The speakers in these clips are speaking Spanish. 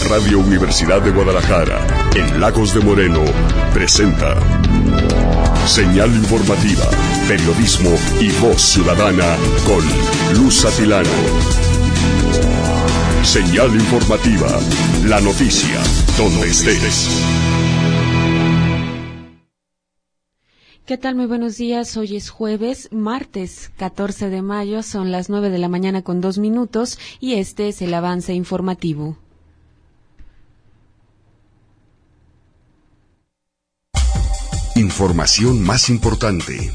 Radio Universidad de Guadalajara, en Lagos de Moreno, presenta Señal Informativa, periodismo y voz ciudadana con Luz Atilano. Señal Informativa, la noticia, donde estés. ¿Qué tal? Muy buenos días. Hoy es jueves, martes 14 de mayo, son las 9 de la mañana con 2 minutos y este es el avance informativo. Información más importante.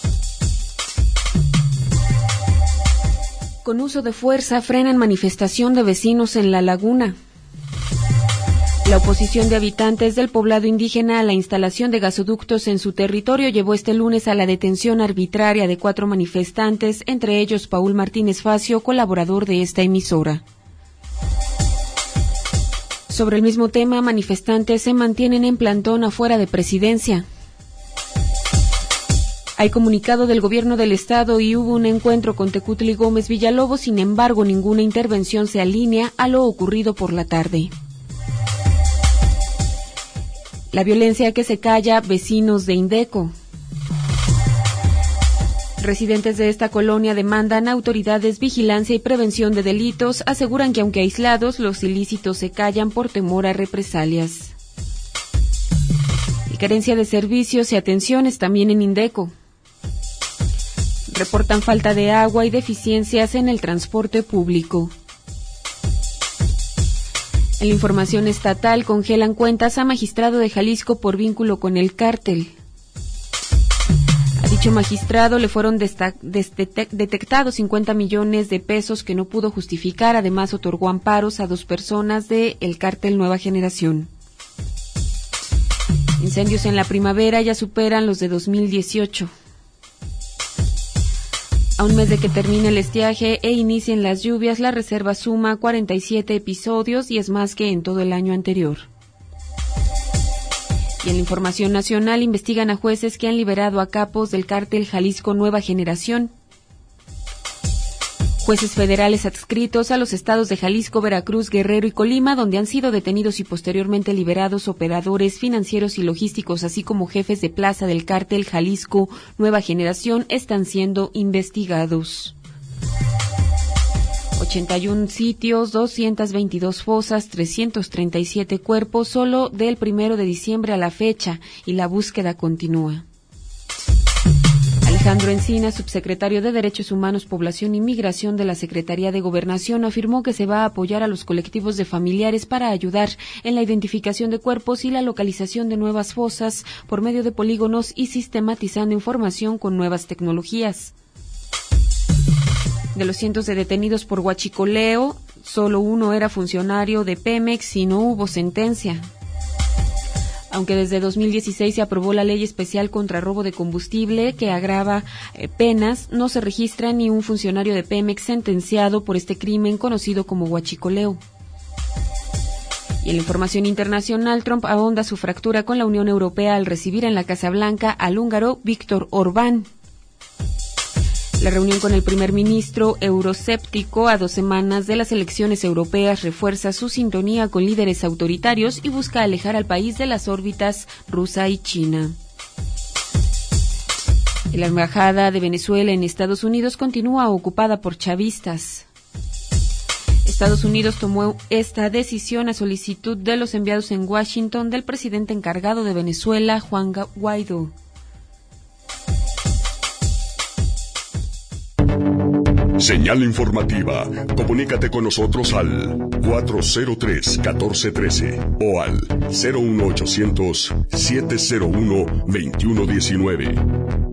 Con uso de fuerza frenan manifestación de vecinos en La Laguna. La oposición de habitantes del poblado indígena a la instalación de gasoductos en su territorio llevó este lunes a la detención arbitraria de 4 manifestantes, entre ellos Paul Martínez Facio, colaborador de esta emisora. Sobre el mismo tema, manifestantes se mantienen en plantón afuera de Presidencia. Hay comunicado del gobierno del estado y hubo un encuentro con Tecutli Gómez Villalobos, sin embargo, ninguna intervención se alinea a lo ocurrido por la tarde. La violencia que se calla, vecinos de Indeco. Residentes de esta colonia demandan a autoridades vigilancia y prevención de delitos, aseguran que aunque aislados, los ilícitos se callan por temor a represalias. Y carencia de servicios y atenciones también en Indeco. Reportan falta de agua y deficiencias en el transporte público. En la información estatal, congelan cuentas a magistrado de Jalisco por vínculo con el cártel. A dicho magistrado le fueron detectados 50 millones de pesos que no pudo justificar. Además, otorgó amparos a 2 personas del cártel Nueva Generación. Incendios en la primavera ya superan los de 2018. A un mes de que termine el estiaje e inicien las lluvias, la reserva suma 47 episodios y es más que en todo el año anterior. Y en la información nacional, investigan a jueces que han liberado a capos del cártel Jalisco Nueva Generación. Jueces federales adscritos a los estados de Jalisco, Veracruz, Guerrero y Colima, donde han sido detenidos y posteriormente liberados operadores financieros y logísticos, así como jefes de plaza del cártel Jalisco Nueva Generación, están siendo investigados. 81 sitios, 222 fosas, 337 cuerpos, solo del 1 de diciembre a la fecha, y la búsqueda continúa. Alejandro Encina, subsecretario de Derechos Humanos, Población y Migración de la Secretaría de Gobernación, afirmó que se va a apoyar a los colectivos de familiares para ayudar en la identificación de cuerpos y la localización de nuevas fosas por medio de polígonos y sistematizando información con nuevas tecnologías. De los cientos de detenidos por huachicoleo, solo uno era funcionario de Pemex y no hubo sentencia. Aunque desde 2016 se aprobó la ley especial contra robo de combustible que agrava penas, no se registra ni un funcionario de Pemex sentenciado por este crimen conocido como huachicoleo. Y en la información internacional, Trump ahonda su fractura con la Unión Europea al recibir en la Casa Blanca al húngaro Viktor Orbán. La reunión con el primer ministro euroscéptico a 2 semanas de las elecciones europeas refuerza su sintonía con líderes autoritarios y busca alejar al país de las órbitas rusa y China. La embajada de Venezuela en Estados Unidos continúa ocupada por chavistas. Estados Unidos tomó esta decisión a solicitud de los enviados en Washington del presidente encargado de Venezuela, Juan Guaidó. Señal Informativa. Comunícate con nosotros al 403-1413 o al 01800-701-2119.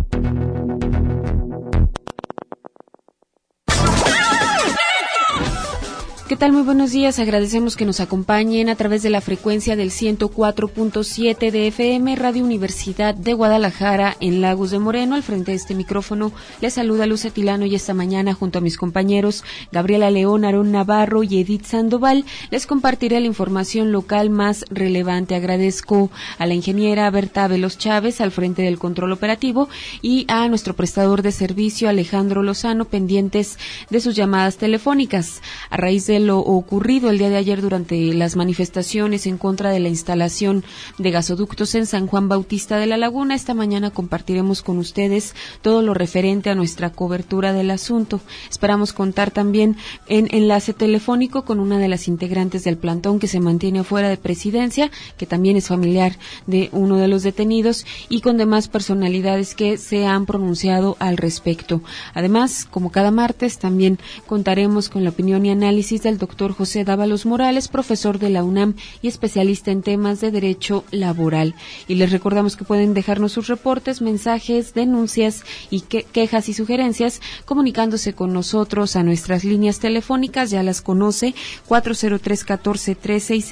¿Qué tal? Muy buenos días. Agradecemos que nos acompañen a través de la frecuencia del 104.7 de FM, Radio Universidad de Guadalajara, en Lagos de Moreno. Al frente de este micrófono les saluda Luz Atilano y esta mañana, junto a mis compañeros Gabriela León, Aarón Navarro y Edith Sandoval, les compartiré la información local más relevante. Agradezco a la ingeniera Berta Veloz Chávez al frente del control operativo y a nuestro prestador de servicio Alejandro Lozano, pendientes de sus llamadas telefónicas. A raíz de lo ocurrido el día de ayer durante las manifestaciones en contra de la instalación de gasoductos en San Juan Bautista de la Laguna. Esta mañana compartiremos con ustedes todo lo referente a nuestra cobertura del asunto. Esperamos contar también en enlace telefónico con una de las integrantes del plantón que se mantiene afuera de Presidencia, que también es familiar de uno de los detenidos, y con demás personalidades que se han pronunciado al respecto. Además, como cada martes, también contaremos con la opinión y análisis del doctor José Dávalos Morales, profesor de la UNAM y especialista en temas de derecho laboral. Y les recordamos que pueden dejarnos sus reportes, mensajes, denuncias y quejas y sugerencias comunicándose con nosotros a nuestras líneas telefónicas. Ya las conoce: 403-1413 y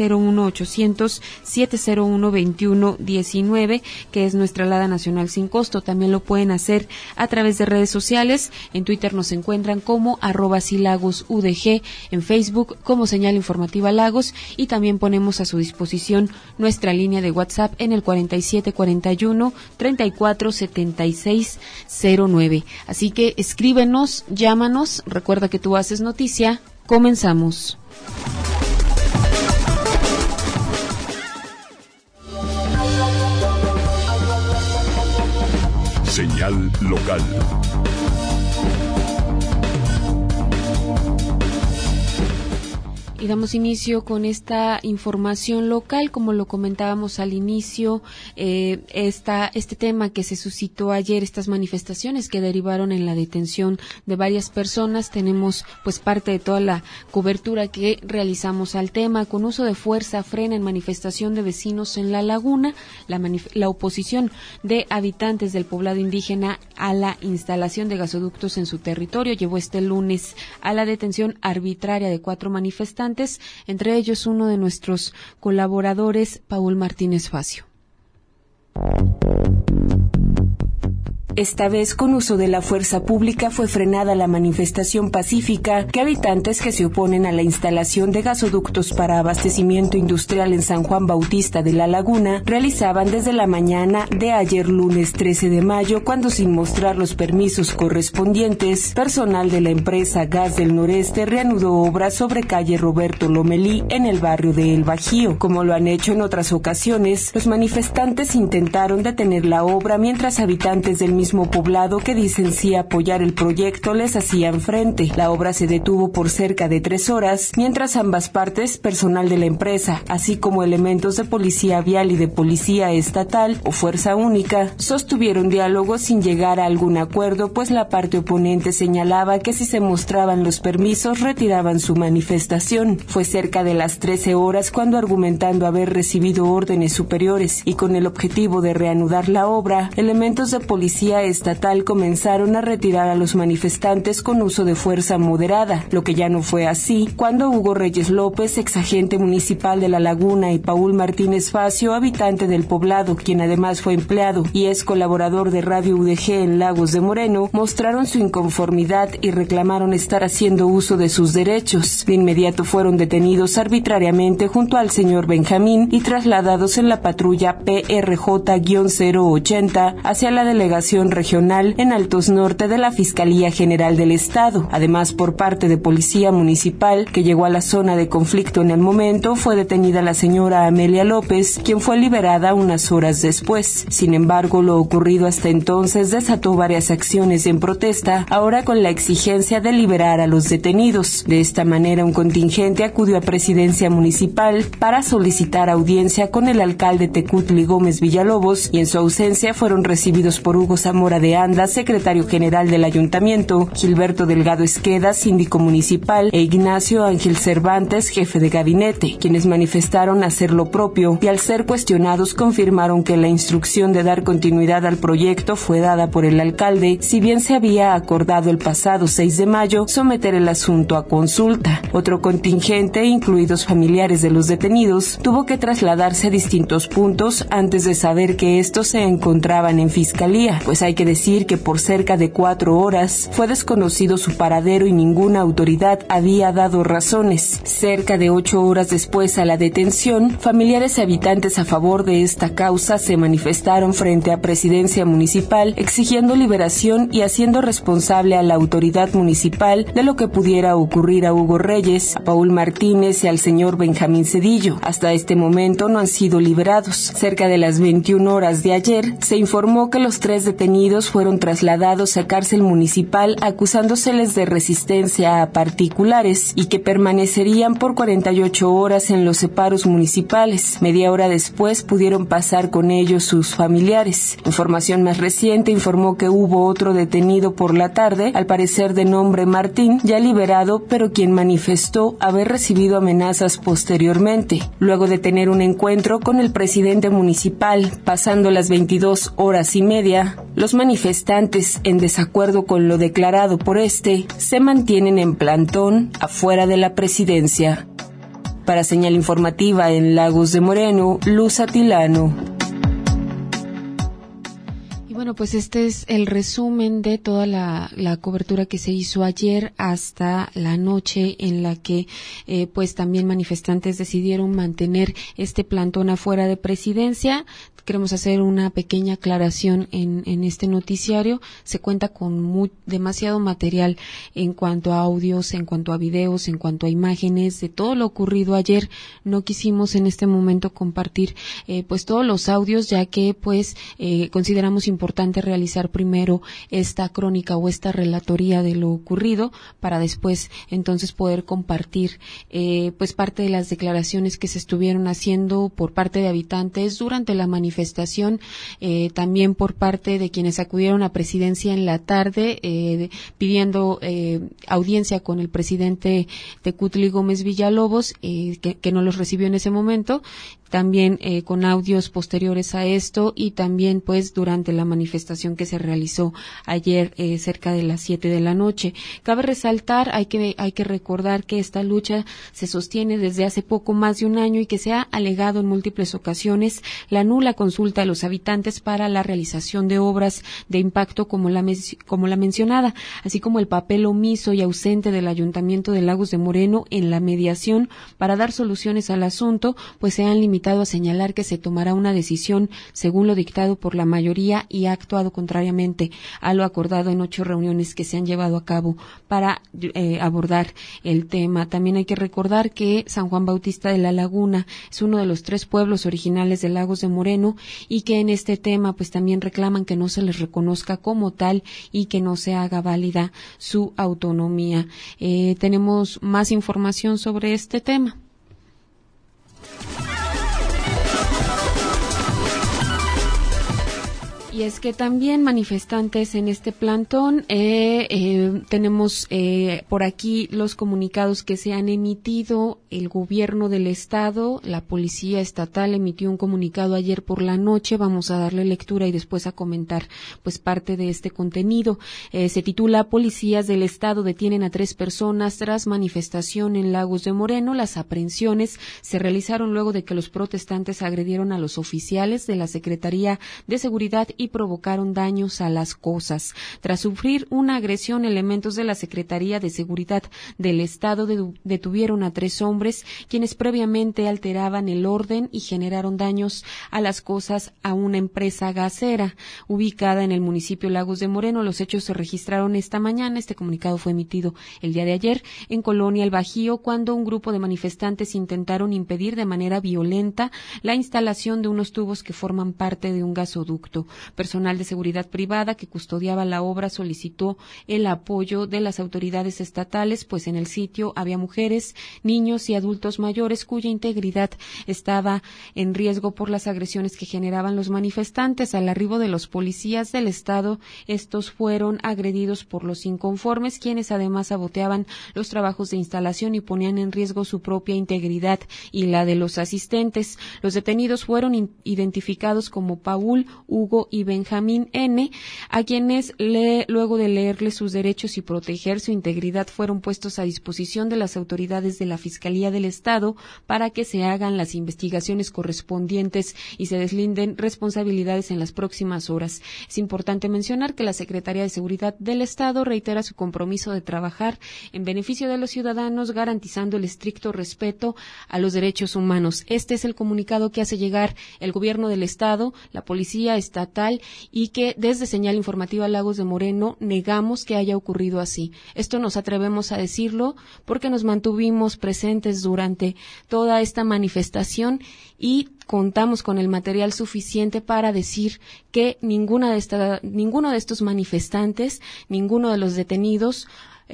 01800-701-2119, que es nuestra alada nacional sin costo. También lo pueden hacer a través de redes sociales. En Twitter nos encuentran como @silagosudg, en Facebook como Señal Informativa Lagos, y también ponemos a su disposición nuestra línea de WhatsApp en el 4741-347609. Así que escríbenos, llámanos, recuerda que tú haces noticia. Comenzamos. Señal local. Y damos inicio con esta información local. Como lo comentábamos al inicio, este tema que se suscitó ayer, estas manifestaciones que derivaron en la detención de varias personas, tenemos pues parte de toda la cobertura que realizamos al tema. Con uso de fuerza frena en manifestación de vecinos en La Laguna. La oposición de habitantes del poblado indígena a la instalación de gasoductos en su territorio llevó este lunes a la detención arbitraria de 4 manifestantes, entre ellos uno de nuestros colaboradores, Paul Martínez Facio. Esta vez, con uso de la fuerza pública, fue frenada la manifestación pacífica que habitantes que se oponen a la instalación de gasoductos para abastecimiento industrial en San Juan Bautista de la Laguna realizaban desde la mañana de ayer lunes 13 de mayo, cuando, sin mostrar los permisos correspondientes, personal de la empresa Gas del Noreste reanudó obras sobre calle Roberto Lomelí en el barrio de El Bajío. Como lo han hecho en otras ocasiones, los manifestantes intentaron detener la obra mientras habitantes del mismo poblado que dicen sí apoyar el proyecto les hacían frente. La obra se detuvo por cerca de 3 horas, mientras ambas partes, personal de la empresa, así como elementos de policía vial y de policía estatal o fuerza única, sostuvieron diálogos sin llegar a algún acuerdo, pues la parte oponente señalaba que si se mostraban los permisos retiraban su manifestación. Fue cerca de las 13 horas cuando, argumentando haber recibido órdenes superiores y con el objetivo de reanudar la obra, elementos de policía estatal comenzaron a retirar a los manifestantes con uso de fuerza moderada, lo que ya no fue así cuando Hugo Reyes López, exagente municipal de La Laguna, y Paul Martínez Facio, habitante del poblado, quien además fue empleado y es colaborador de Radio UDG en Lagos de Moreno, mostraron su inconformidad y reclamaron estar haciendo uso de sus derechos. De inmediato fueron detenidos arbitrariamente junto al señor Benjamín y trasladados en la patrulla PRJ-080 hacia la delegación regional en Altos Norte de la Fiscalía General del Estado. Además, por parte de Policía Municipal, que llegó a la zona de conflicto en el momento, fue detenida la señora Amelia López, quien fue liberada unas horas después. Sin embargo, lo ocurrido hasta entonces desató varias acciones en protesta, ahora con la exigencia de liberar a los detenidos. De esta manera, un contingente acudió a Presidencia Municipal para solicitar audiencia con el alcalde Tecutli Gómez Villalobos, y en su ausencia fueron recibidos por Hugo Zamora de Anda, secretario general del ayuntamiento, Gilberto Delgado Esqueda, síndico municipal, e Ignacio Ángel Cervantes, jefe de gabinete, quienes manifestaron hacer lo propio y, al ser cuestionados, confirmaron que la instrucción de dar continuidad al proyecto fue dada por el alcalde, si bien se había acordado el pasado 6 de mayo someter el asunto a consulta. Otro contingente, incluidos familiares de los detenidos, tuvo que trasladarse a distintos puntos antes de saber que estos se encontraban en fiscalía, pues hay que decir que por cerca de 4 horas fue desconocido su paradero y ninguna autoridad había dado razones. Cerca de 8 horas después a la detención, familiares y habitantes a favor de esta causa se manifestaron frente a Presidencia Municipal exigiendo liberación y haciendo responsable a la autoridad municipal de lo que pudiera ocurrir a Hugo Reyes, a Paul Martínez y al señor Benjamín Cedillo. Hasta este momento no han sido liberados. Cerca de las 21 horas de ayer, se informó que los 3 detenidos fueron trasladados a cárcel municipal acusándoseles de resistencia a particulares y que permanecerían por 48 horas en los separos municipales. Media hora después pudieron pasar con ellos sus familiares. Información más reciente informó que hubo otro detenido por la tarde, al parecer de nombre Martín, ya liberado, pero quien manifestó haber recibido amenazas posteriormente, luego de tener un encuentro con el presidente municipal. Pasando las 22 horas y media, los manifestantes, en desacuerdo con lo declarado por este, se mantienen en plantón afuera de la presidencia. Para Señal Informativa en Lagos de Moreno, Luz Atilano. Bueno, pues este es el resumen de toda la cobertura que se hizo ayer hasta la noche, en la que pues también manifestantes decidieron mantener este plantón afuera de presidencia. Queremos hacer una pequeña aclaración en este noticiario. Se cuenta con demasiado material en cuanto a audios, en cuanto a videos, en cuanto a imágenes de todo lo ocurrido ayer. No quisimos en este momento compartir pues todos los audios, ya que pues consideramos importante realizar primero esta crónica o esta relatoría de lo ocurrido para después entonces poder compartir pues parte de las declaraciones que se estuvieron haciendo por parte de habitantes durante la manifestación, también por parte de quienes acudieron a presidencia en la tarde pidiendo audiencia con el presidente Tecutli Gómez Villalobos, que no los recibió en ese momento. También con audios posteriores a esto y también pues durante la manifestación que se realizó ayer cerca de las 7 de la noche. Cabe resaltar, hay que recordar que esta lucha se sostiene desde hace poco más de un año y que se ha alegado en múltiples ocasiones la nula consulta a los habitantes para la realización de obras de impacto como la mencionada, así como el papel omiso y ausente del Ayuntamiento de Lagos de Moreno en la mediación para dar soluciones al asunto, pues se han limitado a señalar que se tomará una decisión según lo dictado por la mayoría y ha actuado contrariamente a lo acordado en 8 reuniones que se han llevado a cabo para abordar el tema. También hay que recordar que San Juan Bautista de la Laguna es uno de los 3 pueblos originales de Lagos de Moreno y que en este tema pues también reclaman que no se les reconozca como tal y que no se haga válida su autonomía. Tenemos más información sobre este tema. Y es que también manifestantes en este plantón, tenemos por aquí los comunicados que se han emitido. El gobierno del estado, la policía estatal emitió un comunicado ayer por la noche. Vamos a darle lectura y después a comentar pues parte de este contenido. Se titula: Policías del estado detienen a 3 personas tras manifestación en Lagos de Moreno. Las aprehensiones se realizaron luego de que los protestantes agredieron a los oficiales de la Secretaría de Seguridad y provocaron daños a las cosas. Tras sufrir una agresión, elementos de la Secretaría de Seguridad del Estado detuvieron a 3 hombres, quienes previamente alteraban el orden y generaron daños a las cosas a una empresa gasera ubicada en el municipio Lagos de Moreno. Los hechos se registraron esta mañana. Este comunicado fue emitido el día de ayer en Colonia El Bajío, cuando un grupo de manifestantes intentaron impedir de manera violenta la instalación de unos tubos que forman parte de un gasoducto. Personal de seguridad privada que custodiaba la obra solicitó el apoyo de las autoridades estatales, pues en el sitio había mujeres, niños y adultos mayores cuya integridad estaba en riesgo por las agresiones que generaban los manifestantes. Al arribo de los policías del estado, estos fueron agredidos por los inconformes, quienes además saboteaban los trabajos de instalación y ponían en riesgo su propia integridad y la de los asistentes. Los detenidos fueron identificados como Paul, Hugo y y Benjamín N., a quienes luego de leerles sus derechos y proteger su integridad fueron puestos a disposición de las autoridades de la Fiscalía del Estado para que se hagan las investigaciones correspondientes y se deslinden responsabilidades en las próximas horas. Es importante mencionar que la Secretaría de Seguridad del Estado reitera su compromiso de trabajar en beneficio de los ciudadanos, garantizando el estricto respeto a los derechos humanos. Este es el comunicado que hace llegar el Gobierno del Estado, la Policía Estatal, y que desde Señal Informativa Lagos de Moreno negamos que haya ocurrido así. Esto nos atrevemos a decirlo porque nos mantuvimos presentes durante toda esta manifestación y contamos con el material suficiente para decir que ninguno de estos manifestantes, ninguno de los detenidos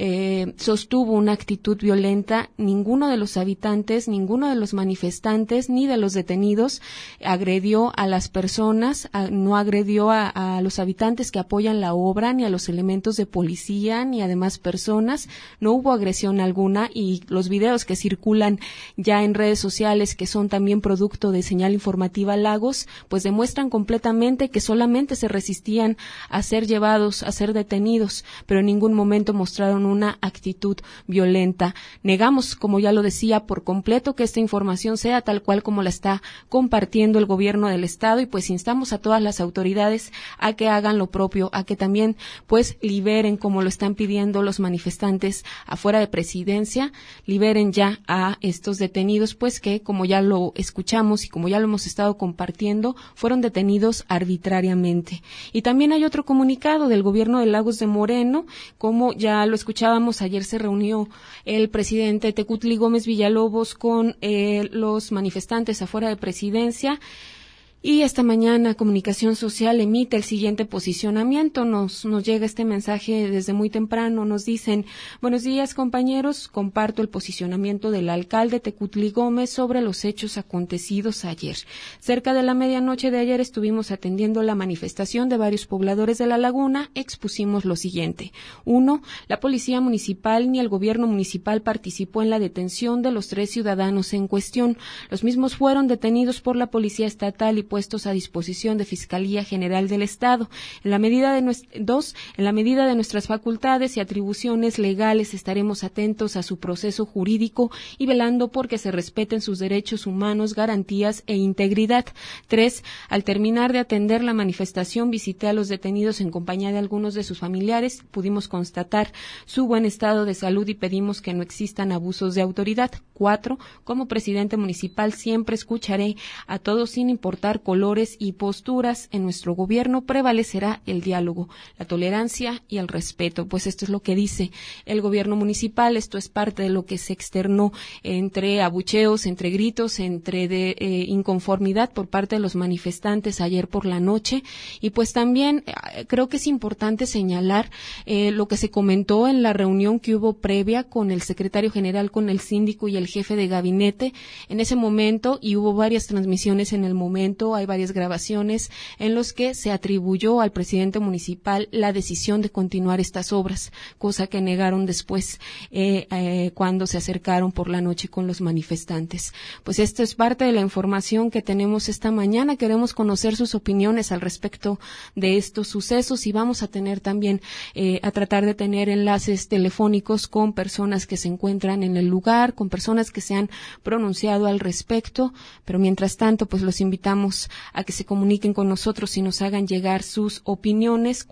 sostuvo una actitud violenta. Ninguno de los habitantes, ninguno de los manifestantes, ni de los detenidos agredió a las personas, no agredió a los habitantes que apoyan la obra, ni a los elementos de policía, ni a demás personas. No hubo agresión alguna, y los videos que circulan ya en redes sociales, que son también producto de Señal Informativa Lagos, pues demuestran completamente que solamente se resistían a ser llevados, a ser detenidos, pero en ningún momento mostraron una actitud violenta. Negamos, como ya lo decía, por completo que esta información sea tal cual como la está compartiendo el Gobierno del Estado, y pues instamos a todas las autoridades a que hagan lo propio, a que también pues liberen, como lo están pidiendo los manifestantes afuera de Presidencia, liberen ya a estos detenidos, pues que, como ya lo escuchamos y como ya lo hemos estado compartiendo, fueron detenidos arbitrariamente. Y también hay otro comunicado del Gobierno de Lagos de Moreno, como ya lo escuchábamos, ayer se reunió el presidente Tecutli Gómez Villalobos con los manifestantes afuera de Presidencia. Y esta mañana Comunicación Social emite el siguiente posicionamiento. Nos llega este mensaje desde muy temprano. Nos dicen: buenos días, compañeros. Comparto el posicionamiento del alcalde Tecutli Gómez sobre los hechos acontecidos ayer. Cerca de la medianoche de ayer estuvimos atendiendo la manifestación de varios pobladores de La Laguna. Expusimos lo siguiente. 1. La Policía Municipal ni el Gobierno Municipal participó en la detención de los 3 ciudadanos en cuestión. Los mismos fueron detenidos por la Policía Estatal y puestos a disposición de Fiscalía General del Estado. En la medida de nuestras facultades y atribuciones legales estaremos atentos a su proceso jurídico y velando por que se respeten sus derechos humanos, garantías e integridad. 3. Al terminar de atender la manifestación, visité a los detenidos en compañía de algunos de sus familiares. Pudimos constatar su buen estado de salud y pedimos que no existan abusos de autoridad. 4. Como presidente municipal siempre escucharé a todos sin importar colores y posturas. En nuestro gobierno prevalecerá el diálogo, la tolerancia y el respeto. Pues esto es lo que dice el gobierno municipal. Esto es parte de lo que se externó entre abucheos, entre gritos, entre inconformidad por parte de los manifestantes ayer por la noche. Y pues también creo que es importante señalar lo que se comentó en la reunión que hubo previa con el secretario general, con el síndico y el jefe de gabinete en ese momento, y hubo varias transmisiones en el momento, hay varias grabaciones en los que se atribuyó al presidente municipal la decisión de continuar estas obras, cosa que negaron después cuando se acercaron por la noche con los manifestantes. Pues esto es parte de la información que tenemos esta mañana. Queremos conocer sus opiniones al respecto de estos sucesos y vamos a tener también a tratar de tener enlaces telefónicos con personas que se encuentran en el lugar, con personas que se han pronunciado al respecto, pero mientras tanto pues los invitamos a que se comuniquen con nosotros y nos hagan llegar sus opiniones.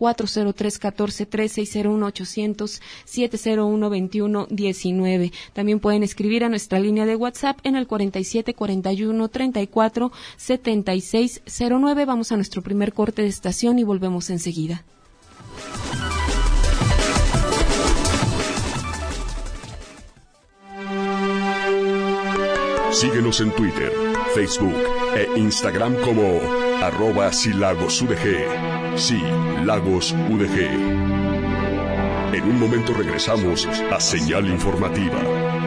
403-14-3, 601-800-701-2119. También pueden escribir a nuestra línea de WhatsApp en el 4741-34-7609. Vamos a nuestro primer corte de estación y volvemos enseguida. Síguenos en Twitter, Facebook e Instagram como @silagosudg. Sí, Lagos UDG. En un momento regresamos a Señal Informativa.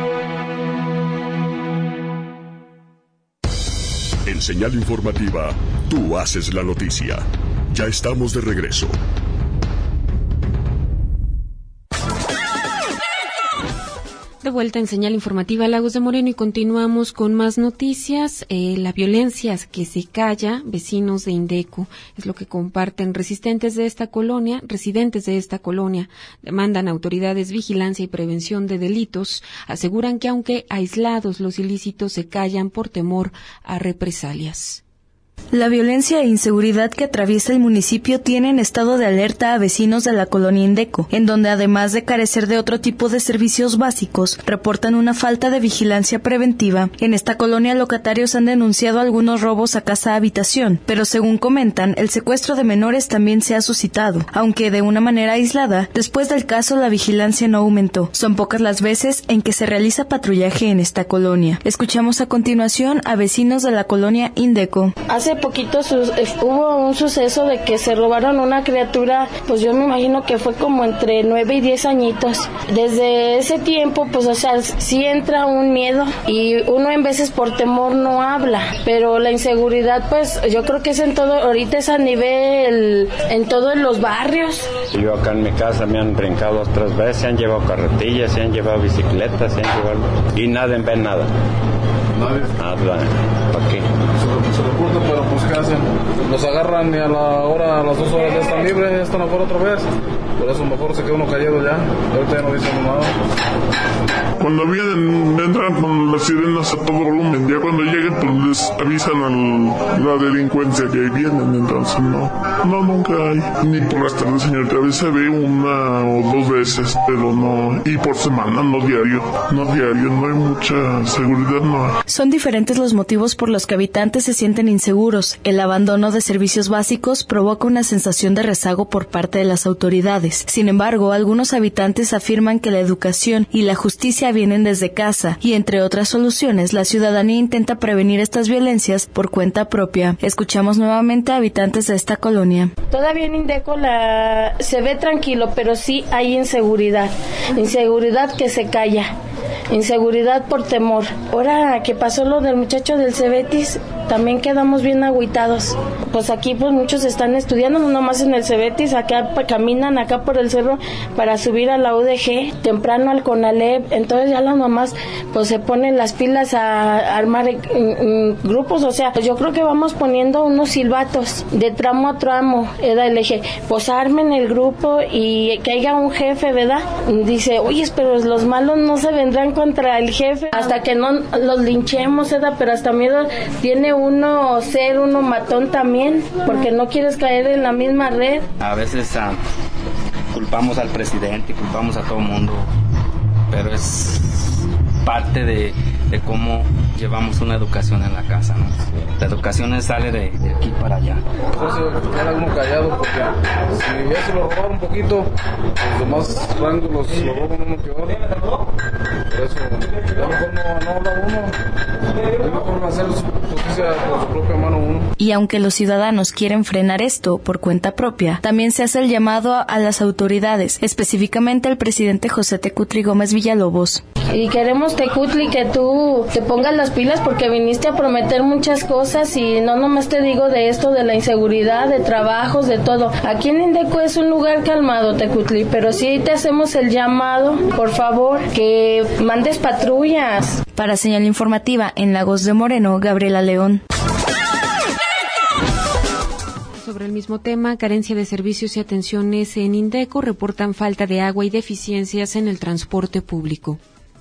En Señal Informativa, tú haces la noticia. Ya estamos de regreso. De vuelta en Señal Informativa Lagos de Moreno y continuamos con más noticias. La violencia que se calla, vecinos de Indeco, es lo que comparten residentes de esta colonia, demandan a autoridades vigilancia y prevención de delitos, aseguran que aunque aislados los ilícitos se callan por temor a represalias. La violencia e inseguridad que atraviesa el municipio tiene en estado de alerta a vecinos de la colonia Indeco, en donde además de carecer de otro tipo de servicios básicos, reportan una falta de vigilancia preventiva. En esta colonia locatarios han denunciado algunos robos a casa-habitación, pero según comentan, el secuestro de menores también se ha suscitado, aunque de una manera aislada. Después del caso, la vigilancia no aumentó. Son pocas las veces en que se realiza patrullaje en esta colonia. Escuchamos a continuación a vecinos de la colonia Indeco. Hace poquito hubo un suceso de que se robaron una criatura, pues yo me imagino que fue como entre 9 y 10 añitos. Desde ese tiempo, pues o sea, sí entra un miedo y uno en veces por temor no habla, pero la inseguridad pues yo creo que es en todo, ahorita es a nivel, en todos los barrios. Yo acá en mi casa me han brincado 3 veces, se han llevado carretillas, se han llevado bicicletas, y nadie ve nada. Nada, ¿para qué? Se reporta, pero pues ¿qué hacen? Los agarran y a las 2 horas ya están libres, ya están afuera otra vez. Por eso mejor se queda uno callado ya. Ahorita ya no dicen nada. Cuando vienen, entran con las sirenas a todo volumen. Ya cuando lleguen, pues les avisan a la delincuencia que vienen. Entonces no, nunca hay. Ni por las tardes, señorita. A veces se ve 1 o 2 veces, pero no. Y por semana, no diario. No hay mucha seguridad, no hay. Son diferentes los motivos por los que habitantes se sienten inseguros. El abandono de servicios básicos provoca una sensación de rezago por parte de las autoridades. Sin embargo, algunos habitantes afirman que la educación y la justicia vienen desde casa y, entre otras soluciones, la ciudadanía intenta prevenir estas violencias por cuenta propia. Escuchamos nuevamente a habitantes de esta colonia. Todavía en Indeco se ve tranquilo, pero sí hay inseguridad que se calla. Inseguridad por temor. Ahora que pasó lo del muchacho del Cebetis, también quedamos bien agüitados. Pues aquí pues muchos están estudiando, no nomás en el Cebetis, acá caminan acá por el cerro para subir a la UDG, temprano al CONALEP. Entonces ya las mamás pues se ponen las pilas a armar grupos, o sea, pues yo creo que vamos poniendo unos silbatos de tramo a tramo, el eje, pues armen el grupo y que haya un jefe, ¿verdad? Dice, oye, pero los malos no se vendrán contra el jefe hasta que no los linchemos, ¿verdad? Pero hasta miedo tiene uno ser uno matón también, porque no quieres caer en la misma red. A veces culpamos al presidente, culpamos a todo el mundo, pero es parte de cómo llevamos una educación en la casa, ¿no? La educación sale de aquí para allá. Entonces queda uno callado porque si ya se lo robaron un poquito, los demás rangos lo roban uno peor. Por eso ya mejor no habla uno, es mejor hacer justicia por su propia mano uno. Y aunque los ciudadanos quieren frenar esto por cuenta propia, también se hace el llamado a las autoridades, específicamente al presidente José Tecutli Gómez Villalobos. Y queremos, Tecutli, que tú te pongas las pilas porque viniste a prometer muchas cosas y no nomás te digo de esto, de la inseguridad, de trabajos, de todo. Aquí en Indeco es un lugar calmado, Tecutli, pero sí te hacemos el llamado, por favor, que mandes patrullas. Para Señal Informativa en Lagos de Moreno, Gabriela León. Sobre el mismo tema, carencia de servicios y atenciones en Indeco, reportan falta de agua y deficiencias en el transporte público.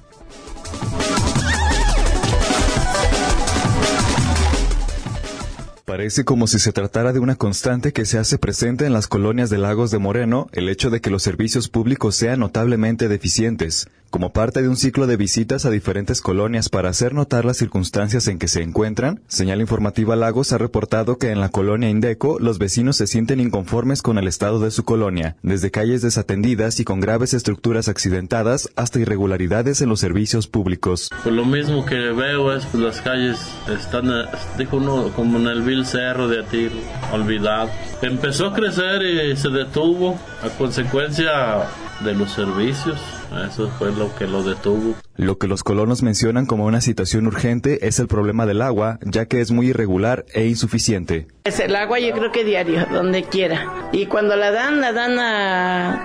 Parece como si se tratara de una constante que se hace presente en las colonias de Lagos de Moreno, el hecho de que los servicios públicos sean notablemente deficientes. Como parte de un ciclo de visitas a diferentes colonias para hacer notar las circunstancias en que se encuentran, Señal Informativa Lagos ha reportado que en la colonia Indeco los vecinos se sienten inconformes con el estado de su colonia, desde calles desatendidas y con graves estructuras accidentadas hasta irregularidades en los servicios públicos. Pues lo mismo que veo es pues las calles están, dijo uno, como en el vil cerro de Atiro, olvidado. Empezó a crecer y se detuvo a consecuencia de los servicios. Eso fue lo que lo detuvo. Lo que los colonos mencionan como una situación urgente es el problema del agua, ya que es muy irregular e insuficiente. Es el agua, yo creo que diario, donde quiera. Y cuando la dan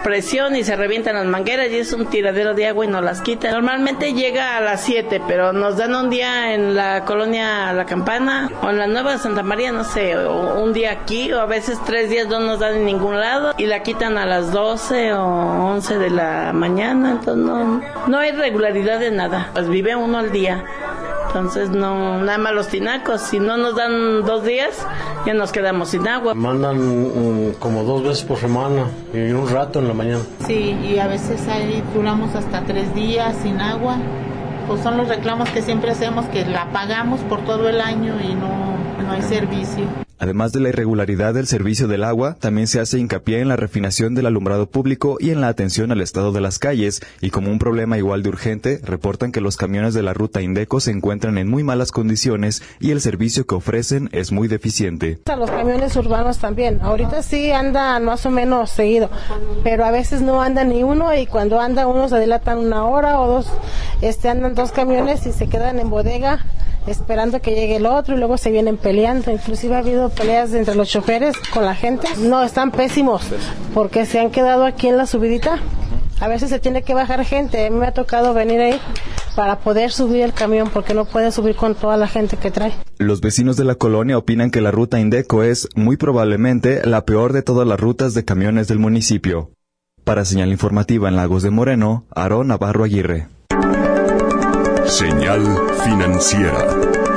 presión y se revientan las mangueras y es un tiradero de agua y nos las quitan. Normalmente llega a las 7, pero nos dan un día en la colonia La Campana o en la Nueva Santa María, no sé, o un día aquí, o a veces 3 días no nos dan en ningún lado y la quitan a las 12 o 11 de la mañana. Entonces no hay regularidad de nada, pues vive uno al día. Entonces no, nada más los tinacos, si no nos dan 2 días, ya nos quedamos sin agua. Mandan como 2 veces por semana y un rato en la mañana. Sí, y a veces ahí duramos hasta 3 días sin agua. Pues son los reclamos que siempre hacemos, que la pagamos por todo el año y no hay servicio. Además de la irregularidad del servicio del agua, también se hace hincapié en la refinación del alumbrado público y en la atención al estado de las calles, y como un problema igual de urgente, reportan que los camiones de la ruta Indeco se encuentran en muy malas condiciones y el servicio que ofrecen es muy deficiente. Los camiones urbanos también, ahorita sí andan más o menos seguido, pero a veces no anda ni uno y cuando anda uno se dilatan 1 hora o 2, andan 2 camiones y se quedan en bodega esperando que llegue el otro y luego se vienen peleando. Inclusive ha habido peleas entre los choferes con la gente. No, están pésimos porque se han quedado aquí en la subidita. A veces se tiene que bajar gente. A mí me ha tocado venir ahí para poder subir el camión porque no puede subir con toda la gente que trae. Los vecinos de la colonia opinan que la ruta Indeco es, muy probablemente, la peor de todas las rutas de camiones del municipio. Para Señal Informativa en Lagos de Moreno, Aarón Navarro Aguirre. Señal financiera.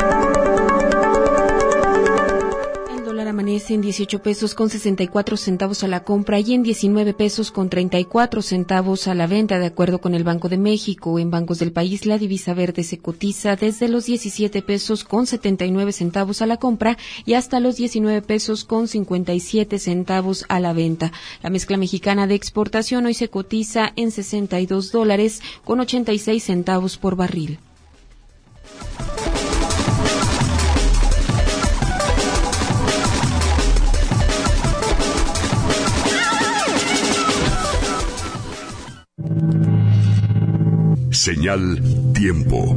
El dólar amanece en 18 pesos con 64 centavos a la compra y en 19 pesos con 34 centavos a la venta, de acuerdo con el Banco de México. En bancos del país, la divisa verde se cotiza desde los 17 pesos con 79 centavos a la compra y hasta los 19 pesos con 57 centavos a la venta. La mezcla mexicana de exportación hoy se cotiza en $62 con 86 centavos por barril. Señal tiempo.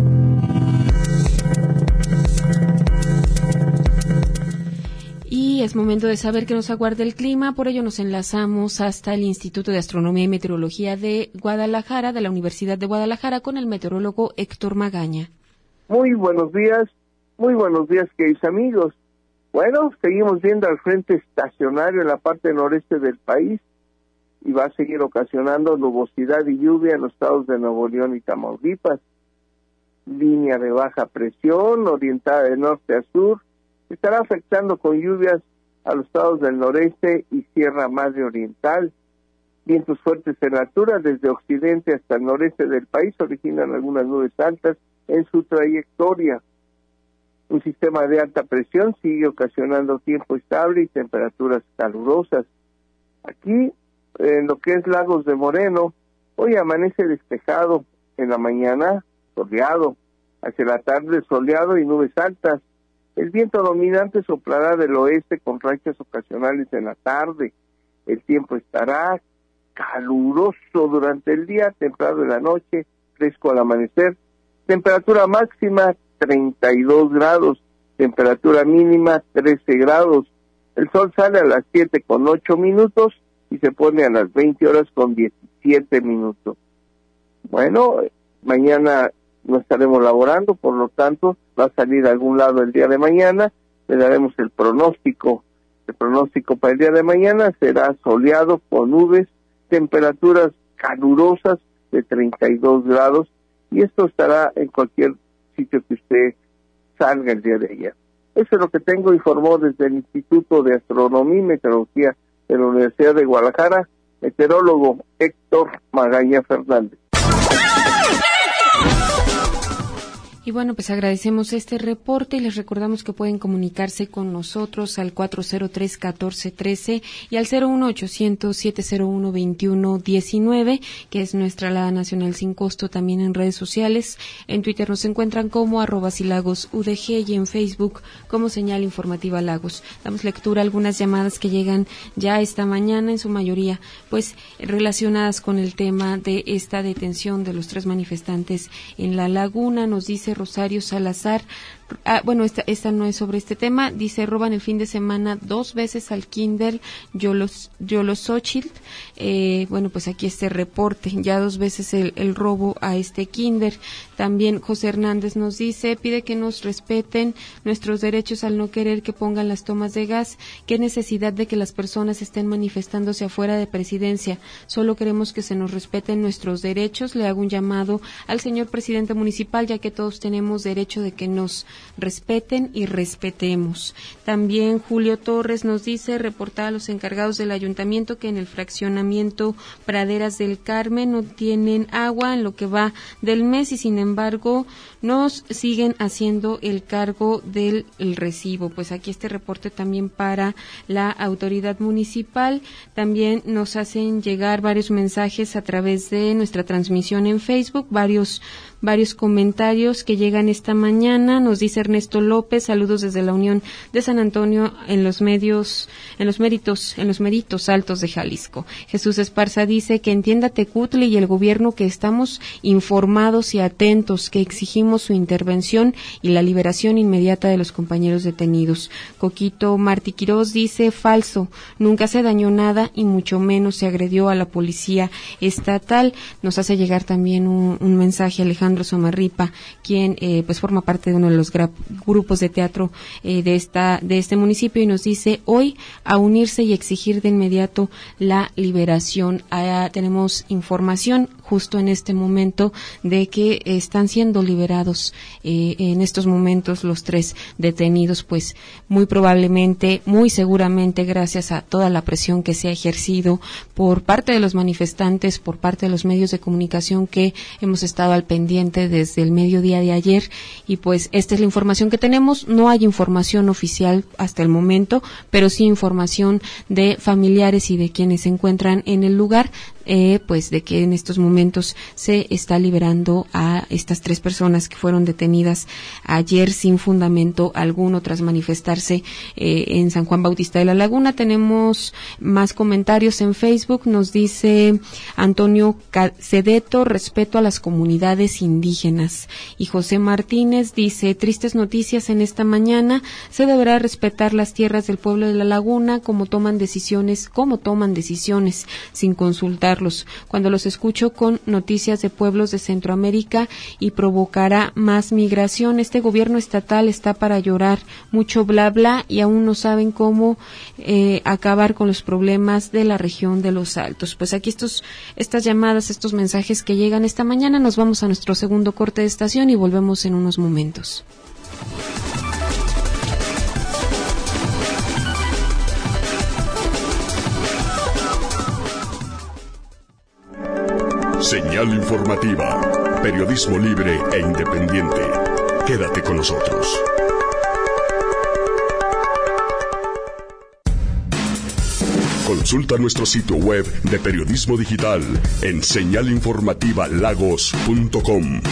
Y es momento de saber qué nos aguarda el clima, por ello nos enlazamos hasta el Instituto de Astronomía y Meteorología de Guadalajara, de la Universidad de Guadalajara, con el meteorólogo Héctor Magaña. Muy buenos días, queridos amigos. Bueno, seguimos viendo al frente estacionario en la parte noreste del país y va a seguir ocasionando nubosidad y lluvia en los estados de Nuevo León y Tamaulipas. Línea de baja presión orientada de norte a sur estará afectando con lluvias a los estados del noreste y Sierra Madre Oriental. Vientos fuertes en altura desde occidente hasta el noreste del país originan algunas nubes altas en su trayectoria. Un sistema de alta presión sigue ocasionando tiempo estable y temperaturas calurosas. Aquí, en lo que es Lagos de Moreno, hoy amanece despejado, en la mañana soleado, hacia la tarde soleado y nubes altas. El viento dominante soplará del oeste con rachas ocasionales en la tarde. El tiempo estará caluroso durante el día, templado en la noche, fresco al amanecer. Temperatura máxima 32 grados, temperatura mínima 13 grados. El sol sale a las 7:08 y se pone a las 20:17. Bueno, mañana no estaremos laborando, por lo tanto va a salir a algún lado el día de mañana. Le daremos el pronóstico. El pronóstico para el día de mañana será soleado con nubes, temperaturas calurosas de 32 grados, y esto estará en cualquier sitio que usted salga el día de ayer. Eso es lo que tengo, informó desde el Instituto de Astronomía y Meteorología de la Universidad de Guadalajara, meteorólogo Héctor Magaña Fernández. Y bueno, pues agradecemos este reporte y les recordamos que pueden comunicarse con nosotros al 403-1413 y al 01800-701-2119, que es nuestra alada nacional sin costo, también en redes sociales. En Twitter nos encuentran como @silagosudg y en Facebook como Señal Informativa Lagos. Damos lectura a algunas llamadas que llegan ya esta mañana, en su mayoría pues relacionadas con el tema de esta detención de los 3 manifestantes en La Laguna. Nos dice Rosario Salazar: Bueno, esta no es sobre este tema. Dice, roban el fin de semana 2 veces al kinder Yoloxochitl. Bueno, pues aquí este reporte, ya 2 veces el robo a este kinder. También José Hernández nos dice, pide que nos respeten nuestros derechos al no querer que pongan las tomas de gas. ¿Qué necesidad de que las personas estén manifestándose afuera de Presidencia? Solo queremos que se nos respeten nuestros derechos. Le hago un llamado al señor presidente municipal, ya que todos tenemos derecho de que nos respeten y respetemos. También Julio Torres nos dice, reportar a los encargados del ayuntamiento que en el fraccionamiento Praderas del Carmen no tienen agua en lo que va del mes y sin embargo nos siguen haciendo el cargo del recibo. Pues aquí este reporte también para la autoridad municipal. También nos hacen llegar varios mensajes a través de nuestra transmisión en Facebook, varios comentarios que llegan esta mañana. Nos dice Ernesto López, saludos desde la Unión de San Antonio en los meritos altos de Jalisco. Jesús Esparza dice que entienda Tecutli y el gobierno que estamos informados y atentos, que exigimos su intervención y la liberación inmediata de los compañeros detenidos. Coquito Martí Quirós dice, falso, nunca se dañó nada y mucho menos se agredió a la policía estatal. Nos hace llegar también un mensaje Alejandro Somarripa, quien pues forma parte de uno de los grupos de teatro de este municipio, y nos dice, hoy a unirse y exigir de inmediato la liberación. Tenemos información justo en este momento de que están siendo liberados en estos momentos los 3 detenidos, pues muy probablemente, muy seguramente gracias a toda la presión que se ha ejercido por parte de los manifestantes, por parte de los medios de comunicación que hemos estado al pendiente desde el mediodía de ayer, y pues esta es la información que tenemos. No hay información oficial hasta el momento, pero sí información de familiares y de quienes se encuentran en el lugar, pues de que en estos momentos se está liberando a estas 3 personas que fueron detenidas ayer sin fundamento alguno tras manifestarse en San Juan Bautista de la Laguna. Tenemos más comentarios en Facebook. Nos dice Antonio Cedeto, respeto a las comunidades indígenas. Y José Martínez dice, tristes noticias en esta mañana, se deberá respetar las tierras del pueblo de la Laguna como toman decisiones sin consultarlos. Cuando los escucho con noticias de pueblos de Centroamérica y provocará más migración, este gobierno estatal está para llorar, mucho bla bla y aún no saben cómo acabar con los problemas de la región de los Altos. Pues aquí estas llamadas, estos mensajes que llegan esta mañana. Nos vamos a nuestro segundo corte de estación y volvemos en unos momentos. Señal informativa, periodismo libre e independiente. Quédate con nosotros. Consulta nuestro sitio web de periodismo digital en señalinformativalagos.com.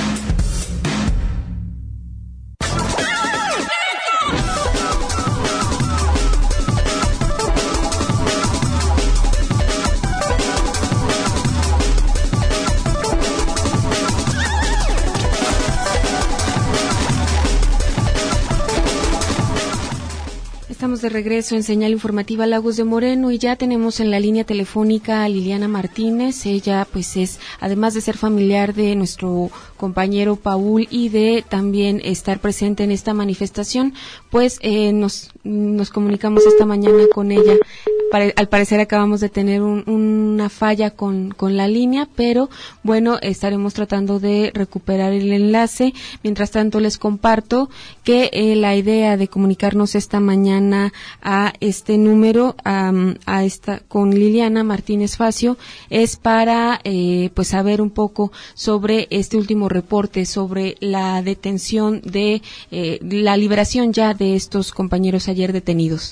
Estamos de regreso en Señal Informativa Lagos de Moreno y ya tenemos en la línea telefónica a Liliana Martínez. Ella pues es, además de ser familiar de nuestro compañero Paul y de también estar presente en esta manifestación, pues nos comunicamos esta mañana con ella. Al parecer acabamos de tener una falla con la línea, pero bueno, estaremos tratando de recuperar el enlace. Mientras tanto les comparto que la idea de comunicarnos esta mañana a este número, con Liliana Martínez Facio, es para pues saber un poco sobre este último reporte, sobre la detención de la liberación ya de estos compañeros ayer detenidos.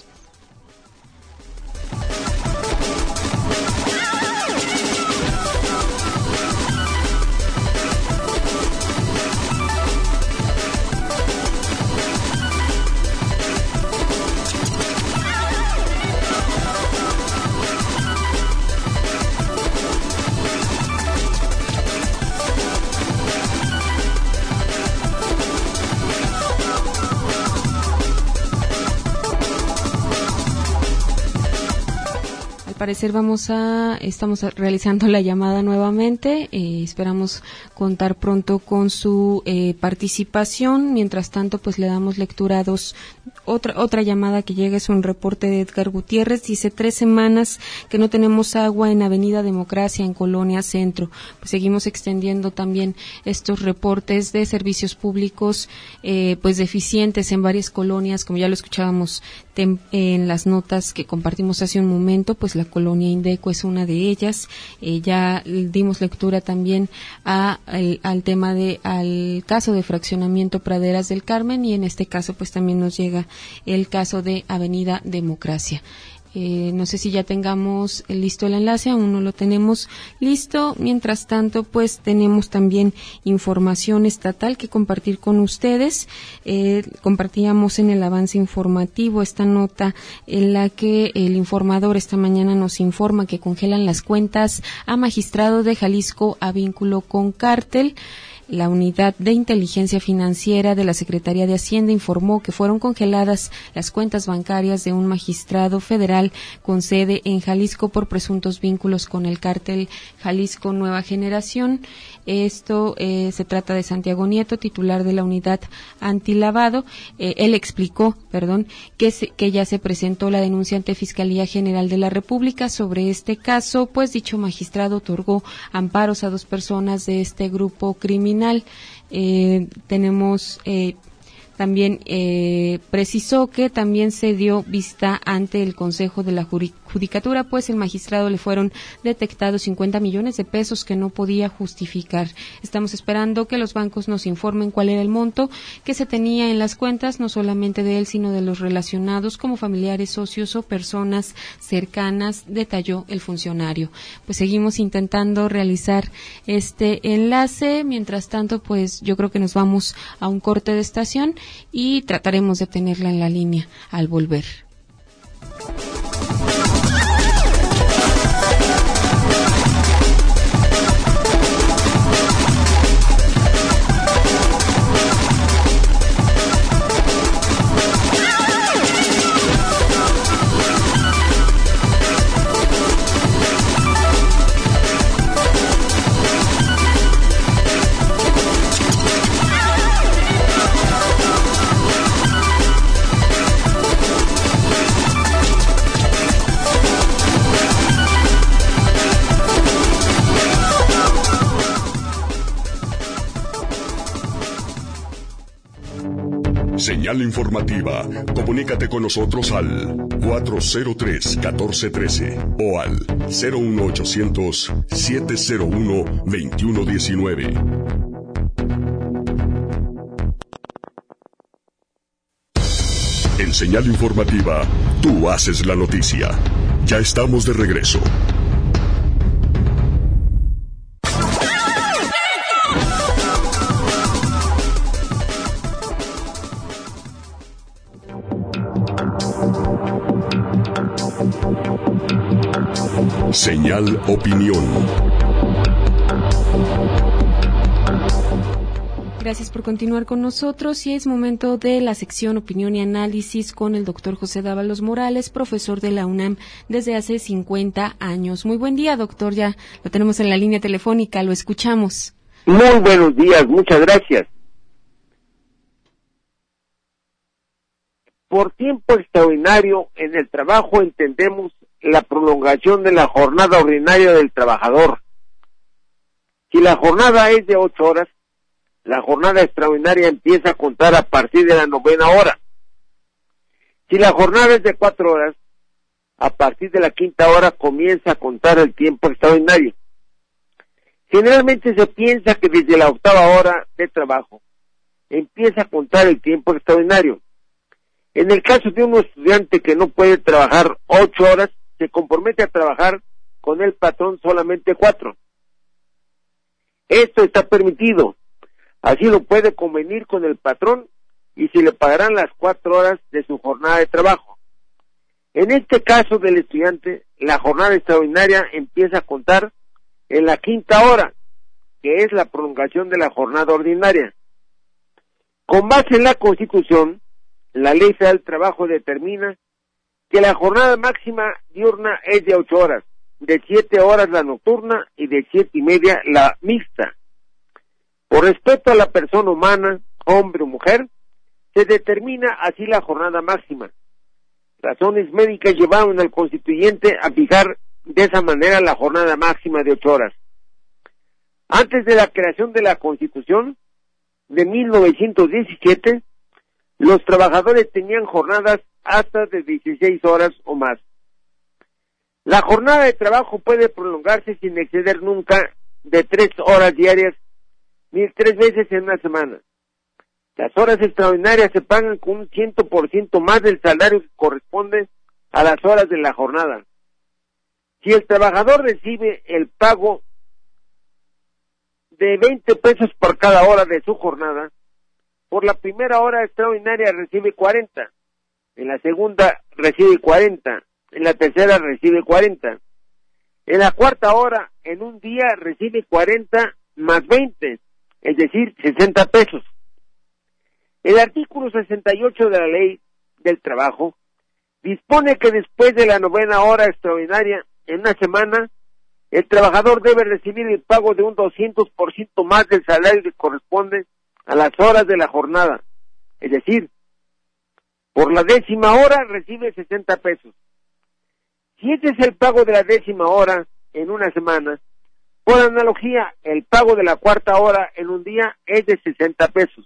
parecer estamos realizando la llamada nuevamente. Esperamos contar pronto con su participación. Mientras tanto, pues le damos lectura a otra llamada que llega. Es un reporte de Edgar Gutiérrez. Dice: 3 semanas que no tenemos agua en Avenida Democracia, en Colonia Centro. Pues seguimos extendiendo también estos reportes de servicios públicos pues deficientes en varias colonias, como ya lo escuchábamos en las notas que compartimos hace un momento. Pues la colonia Indeco es una de ellas. Ya dimos lectura también al tema al caso de fraccionamiento Praderas del Carmen, y en este caso pues también nos llega el caso de Avenida Democracia. No sé si ya tengamos listo el enlace, aún no lo tenemos listo. Mientras tanto, pues tenemos también información estatal que compartir con ustedes. Compartíamos en el avance informativo esta nota en la que el informador esta mañana nos informa que congelan las cuentas a magistrado de Jalisco a vínculo con cártel. La Unidad de Inteligencia Financiera de la Secretaría de Hacienda informó que fueron congeladas las cuentas bancarias de un magistrado federal con sede en Jalisco por presuntos vínculos con el cártel Jalisco Nueva Generación. Esto se trata de Santiago Nieto, titular de la Unidad Antilavado. Él explicó, que ya se presentó la denuncia ante Fiscalía General de la República sobre este caso, pues dicho magistrado otorgó amparos a 2 personas de este grupo criminal. Tenemos también precisó que también se dio vista ante el Consejo de la Judicatura, pues el magistrado le fueron detectados 50 millones de pesos que no podía justificar. Estamos esperando que los bancos nos informen cuál era el monto que se tenía en las cuentas, no solamente de él, sino de los relacionados como familiares, socios o personas cercanas, detalló el funcionario. Pues seguimos intentando realizar este enlace. Mientras tanto, pues yo creo que nos vamos a un corte de estación y trataremos de tenerla en la línea al volver. Señal informativa. Comunícate con nosotros al 403-1413 o al 01800-701-2119. En Señal informativa, tú haces la noticia. Ya estamos de regreso. Señal Opinión. Gracias por continuar con nosotros y es momento de la sección Opinión y Análisis con el doctor José Dávalos Morales, profesor de la UNAM desde hace 50 años. Muy buen día, doctor, ya lo tenemos en la línea telefónica, lo escuchamos. Muy buenos días, muchas gracias. Por tiempo extraordinario en el trabajo entendemos la prolongación de la jornada ordinaria del trabajador. Si la jornada es de 8 horas, la jornada extraordinaria empieza a contar a partir de la 9ª hora. Si la jornada es de 4 horas, a partir de la 5ª hora comienza a contar el tiempo extraordinario. Generalmente se piensa que desde la 8ª hora de trabajo empieza a contar el tiempo extraordinario. En el caso de un estudiante que no puede trabajar 8 horas, se compromete a trabajar con el patrón solamente 4. Esto está permitido. Así lo puede convenir con el patrón y se le pagarán las 4 horas de su jornada de trabajo. En este caso del estudiante, la jornada extraordinaria empieza a contar en la 5ª hora, que es la prolongación de la jornada ordinaria. Con base en la Constitución, la Ley Federal del Trabajo determina que la jornada máxima diurna es de 8 horas, de 7 horas la nocturna y de 7:30 la mixta. Por respeto a la persona humana, hombre o mujer, se determina así la jornada máxima. Razones médicas llevaron al constituyente a fijar de esa manera la jornada máxima de 8 horas. Antes de la creación de la Constitución de 1917, los trabajadores tenían jornadas hasta de 16 horas o más. La jornada de trabajo puede prolongarse sin exceder nunca de 3 horas diarias, ni 3 veces en una semana. Las horas extraordinarias se pagan con un 100% más del salario que corresponde a las horas de la jornada. Si el trabajador recibe el pago de 20 pesos por cada hora de su jornada, por la primera hora extraordinaria recibe 40, en la segunda recibe 40, en la tercera recibe 40, en la cuarta hora en un día recibe 40 más 20, es decir, 60 pesos. El artículo 68 de la Ley del Trabajo dispone que después de la 9ª hora extraordinaria en una semana, el trabajador debe recibir el pago de un 200% más del salario que corresponde a las horas de la jornada. Es decir, por la 10ª hora recibe 60 pesos. Si ese es el pago de la 10ª hora en una semana, por analogía, el pago de la 4ª hora en un día es de 60 pesos.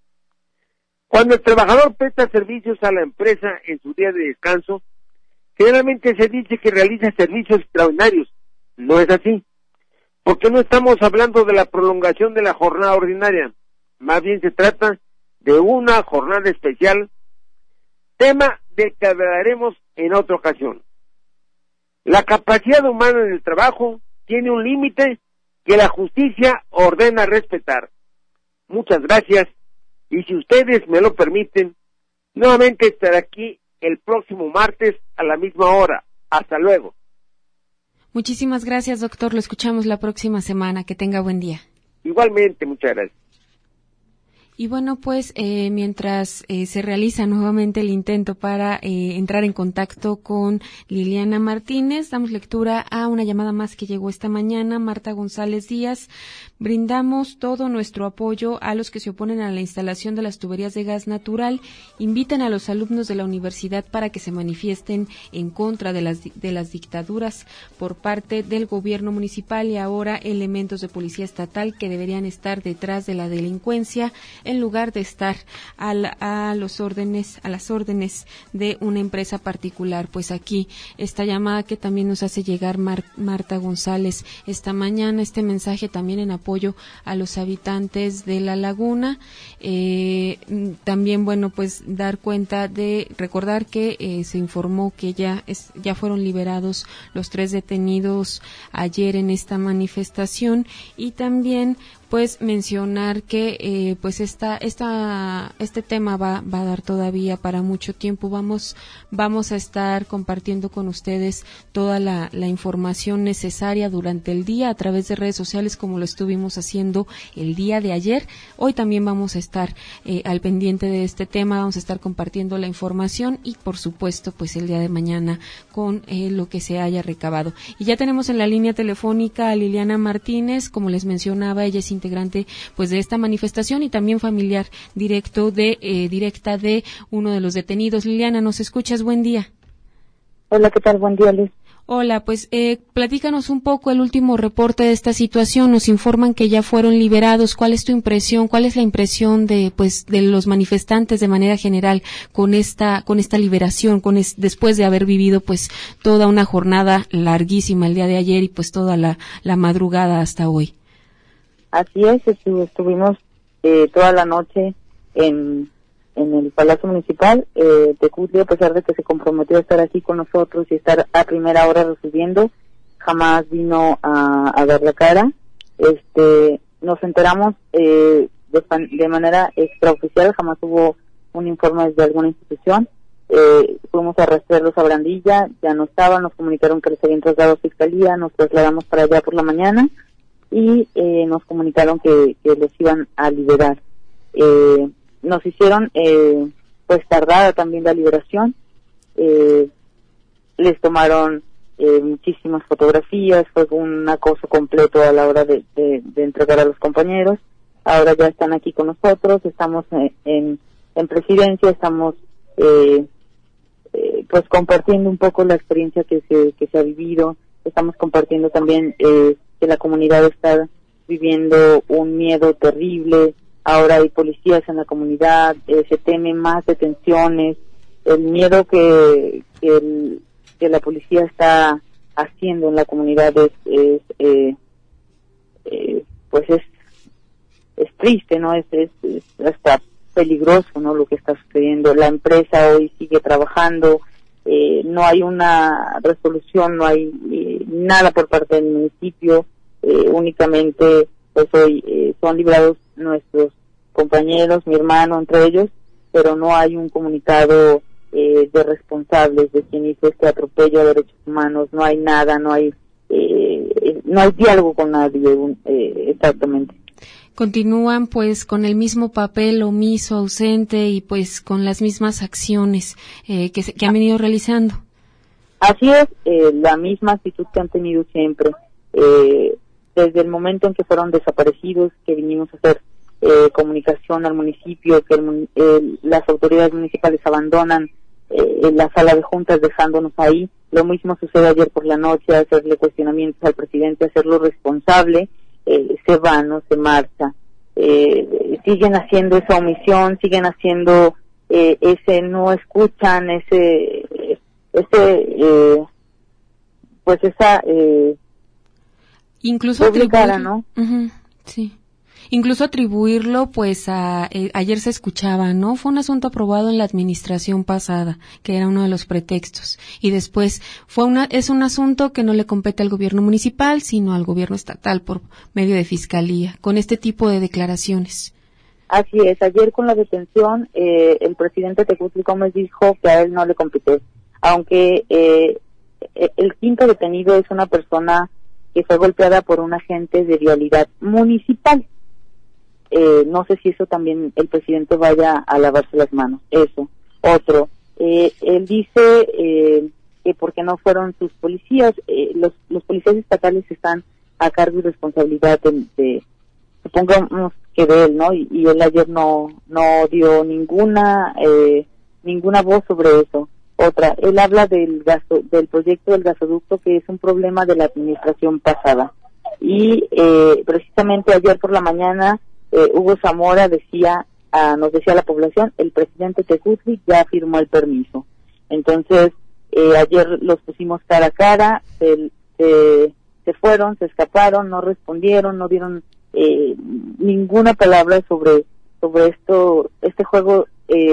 Cuando el trabajador presta servicios a la empresa en su día de descanso, generalmente se dice que realiza servicios extraordinarios. No es así, porque no estamos hablando de la prolongación de la jornada ordinaria, más bien se trata de una jornada especial, tema del que hablaremos en otra ocasión. La capacidad humana en el trabajo tiene un límite que la justicia ordena respetar. Muchas gracias, y si ustedes me lo permiten, nuevamente estaré aquí el próximo martes a la misma hora. Hasta luego. Muchísimas gracias, doctor. Lo escuchamos la próxima semana. Que tenga buen día. Igualmente, muchas gracias. Y bueno, pues mientras se realiza nuevamente el intento para entrar en contacto con Liliana Martínez, damos lectura a una llamada más que llegó esta mañana. Marta González Díaz: brindamos todo nuestro apoyo a los que se oponen a la instalación de las tuberías de gas natural. Inviten a los alumnos de la universidad para que se manifiesten en contra de las dictaduras por parte del gobierno municipal y ahora elementos de policía estatal que deberían estar detrás de la delincuencia en lugar de estar a las órdenes de una empresa particular. Pues aquí esta llamada que también nos hace llegar Marta González esta mañana, este mensaje también en apoyo a los habitantes de La Laguna. También, bueno, pues recordar que se informó que ya fueron liberados los 3 detenidos ayer en esta manifestación, y también pues mencionar que pues este tema va a dar todavía para mucho tiempo. Vamos a estar compartiendo con ustedes toda la información necesaria durante el día a través de redes sociales, como lo estuvimos haciendo el día de ayer. Hoy también vamos a estar al pendiente de este tema, vamos a estar compartiendo la información y por supuesto pues el día de mañana con lo que se haya recabado. Y ya tenemos en la línea telefónica a Liliana Martínez. Como les mencionaba, ella es integrante pues de esta manifestación y también familiar directa de uno de los detenidos. Liliana, ¿nos escuchas? Buen día. Hola, ¿qué tal? Buen día, Liz. Hola, pues platícanos un poco el último reporte de esta situación. Nos informan que ya fueron liberados. ¿Cuál es tu impresión? ¿Cuál es la impresión de los manifestantes de manera general con esta liberación, después de haber vivido pues toda una jornada larguísima el día de ayer y pues toda la madrugada hasta hoy? Así es, estuvimos toda la noche en el Palacio Municipal. Tecutli, a pesar de que se comprometió a estar aquí con nosotros y estar a primera hora recibiendo, jamás vino a dar la cara. Nos enteramos de manera extraoficial, jamás hubo un informe de alguna institución. Fuimos a rastrearlos a Brandilla, ya no estaban, nos comunicaron que les habían trasladado a Fiscalía, nos trasladamos para allá por la mañana y nos comunicaron que los iban a liberar. Nos hicieron pues tardada también la liberación. les tomaron muchísimas fotografías, fue un acoso completo a la hora de entregar a los compañeros. Ahora ya están aquí con nosotros, estamos en Presidencia, estamos pues compartiendo un poco la experiencia que se ha vivido, estamos compartiendo también que la comunidad está viviendo un miedo terrible. Ahora hay policías en la comunidad, se temen más detenciones, el miedo que la policía está haciendo en la comunidad pues es triste, ¿no? Es hasta peligroso, ¿no? Lo que está sucediendo. La empresa hoy sigue trabajando, no hay una resolución, no hay nada por parte del municipio, únicamente pues hoy son librados nuestros compañeros, mi hermano entre ellos, pero no hay un comunicado de responsables de quien hizo este atropello a derechos humanos, no hay nada, no hay diálogo con nadie, exactamente. Continúan pues con el mismo papel omiso, ausente y pues con las mismas acciones que han venido realizando. Así es, la misma actitud que han tenido siempre, desde el momento en que fueron desaparecidos, que vinimos a hacer comunicación al municipio, que las autoridades municipales abandonan la sala de juntas dejándonos ahí. Lo mismo sucede ayer por la noche, hacerle cuestionamientos al presidente, hacerlo responsable, se va, no se marcha. Siguen haciendo esa omisión, siguen haciendo ese no escuchan, pues esa incluso publicara, ¿no? Uh-huh, sí. Incluso atribuirlo, pues, ayer se escuchaba, ¿no? Fue un asunto aprobado en la administración pasada, que era uno de los pretextos. Y después es un asunto que no le compete al gobierno municipal, sino al gobierno estatal por medio de fiscalía, con este tipo de declaraciones. Así es. Ayer con la detención, el presidente Tecutli Gómez dijo que a él no le compete. Aunque el quinto detenido es una persona que fue golpeada por un agente de vialidad municipal. No sé si eso también el presidente vaya a lavarse las manos. Eso. Otro. Él dice que porque no fueron sus policías, los policías estatales están a cargo y responsabilidad de supongamos que de él, ¿no? Y él ayer no dio ninguna voz sobre eso. Otra, él habla del proyecto del gasoducto, que es un problema de la administración pasada. Y precisamente ayer por la mañana Hugo Zamora nos decía a la población, el presidente Tecutli ya firmó el permiso. Entonces, ayer los pusimos cara a cara, se fueron, se escaparon, no respondieron, no dieron ninguna palabra sobre este juego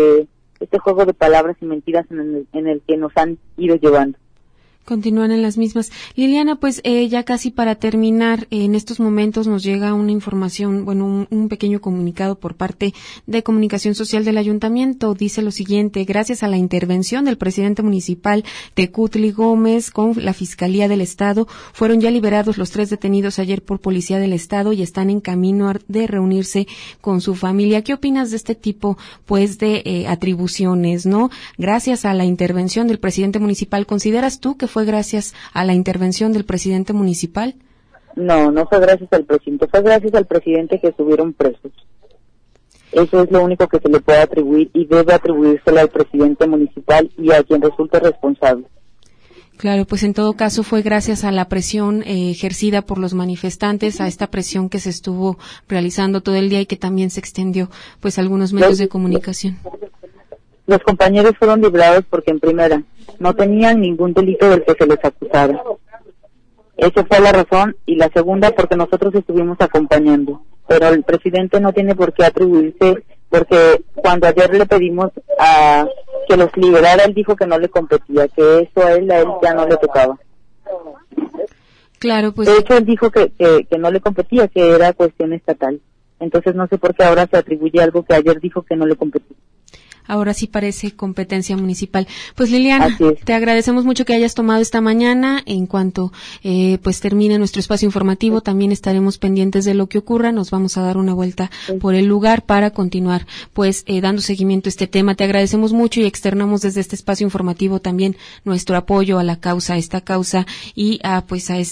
de palabras y mentiras en el que nos han ido llevando. Continúan en las mismas. Liliana, pues ya casi para terminar, en estos momentos nos llega una información, bueno, un pequeño comunicado por parte de Comunicación Social del Ayuntamiento. Dice lo siguiente: gracias a la intervención del presidente municipal Tecutli Gómez con la Fiscalía del Estado, fueron ya liberados los 3 detenidos ayer por Policía del Estado y están en camino de reunirse con su familia. ¿Qué opinas de este tipo, pues, de atribuciones, no? Gracias a la intervención del presidente municipal, ¿consideras tú que fue gracias a la intervención del presidente municipal? No fue gracias al presidente, fue gracias al presidente que estuvieron presos. Eso es lo único que se le puede atribuir y debe atribuírselo al presidente municipal y a quien resulte responsable. Claro, pues en todo caso fue gracias a la presión ejercida por los manifestantes, a esta presión que se estuvo realizando todo el día y que también se extendió pues a algunos medios de comunicación. Los compañeros fueron librados porque en primera no tenían ningún delito del que se les acusara. Esa fue la razón, y la segunda porque nosotros estuvimos acompañando. Pero el presidente no tiene por qué atribuirse, porque cuando ayer le pedimos a que los liberara, él dijo que no le competía, que eso a él ya no le tocaba. Claro, pues. De hecho, él dijo que no le competía, que era cuestión estatal. Entonces no sé por qué ahora se atribuye algo que ayer dijo que no le competía. ahora sí parece competencia municipal. Pues Liliana, te agradecemos mucho que hayas tomado esta mañana. En cuanto pues termine nuestro espacio informativo, también estaremos pendientes de lo que ocurra. Nos vamos a dar una vuelta por el lugar para continuar pues dando seguimiento a este tema. Te agradecemos mucho y externamos desde este espacio informativo también nuestro apoyo a la causa, a esta causa y a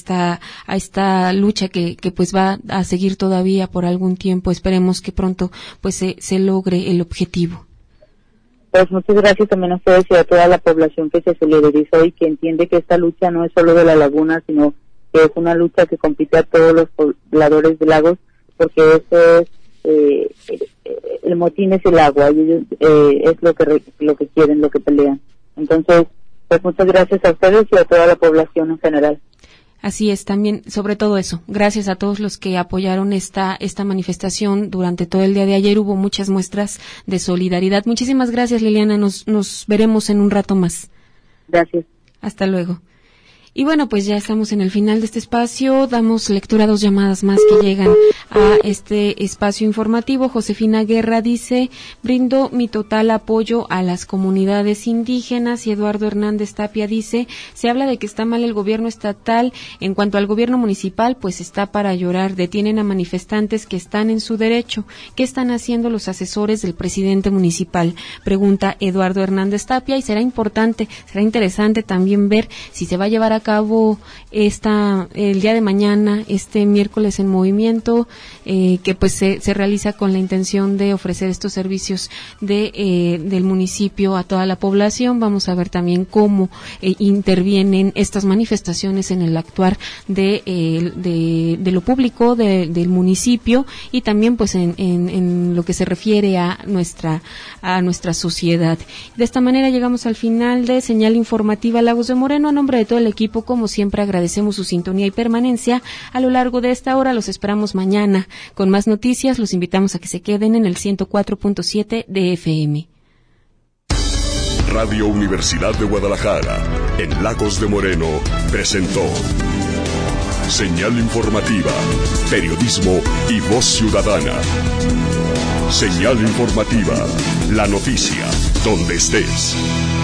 esta lucha que pues va a seguir todavía por algún tiempo. Esperemos que pronto pues se logre el objetivo. Pues muchas gracias también a ustedes y a toda la población que se solidarizó y que entiende que esta lucha no es solo de la laguna, sino que es una lucha que compite a todos los pobladores de lagos, porque eso es el motín es el agua y ellos es lo que quieren, lo que pelean. Entonces, pues muchas gracias a ustedes y a toda la población en general. Así es, también, sobre todo eso, gracias a todos los que apoyaron esta manifestación durante todo el día de ayer. Hubo muchas muestras de solidaridad. Muchísimas gracias, Liliana. Nos veremos en un rato más. Gracias. Hasta luego. Y bueno, pues ya estamos en el final de este espacio. Damos lectura a 2 llamadas más que llegan a este espacio informativo. Josefina Guerra dice: brindo mi total apoyo a las comunidades indígenas. Y Eduardo Hernández Tapia dice: se habla de que está mal el gobierno estatal. En cuanto al gobierno municipal, pues está para llorar. Detienen a manifestantes que están en su derecho. ¿Qué están haciendo los asesores del presidente municipal? Pregunta Eduardo Hernández Tapia. Y será interesante también ver si se va a llevar a cabo el día de mañana, este miércoles en movimiento, que pues se realiza con la intención de ofrecer estos servicios del municipio a toda la población. Vamos a ver también cómo intervienen estas manifestaciones en el actuar de lo público del municipio y también pues en lo que se refiere a nuestra sociedad. De esta manera llegamos al final de Señal Informativa Lagos de Moreno. A nombre de todo el equipo, como siempre, agradecemos su sintonía y permanencia a lo largo de esta hora. Los esperamos mañana con más noticias. Los invitamos a que se queden en el 104.7 de FM. Radio Universidad de Guadalajara, en Lagos de Moreno, presentó Señal Informativa, periodismo y voz ciudadana. Señal Informativa, la noticia, donde estés.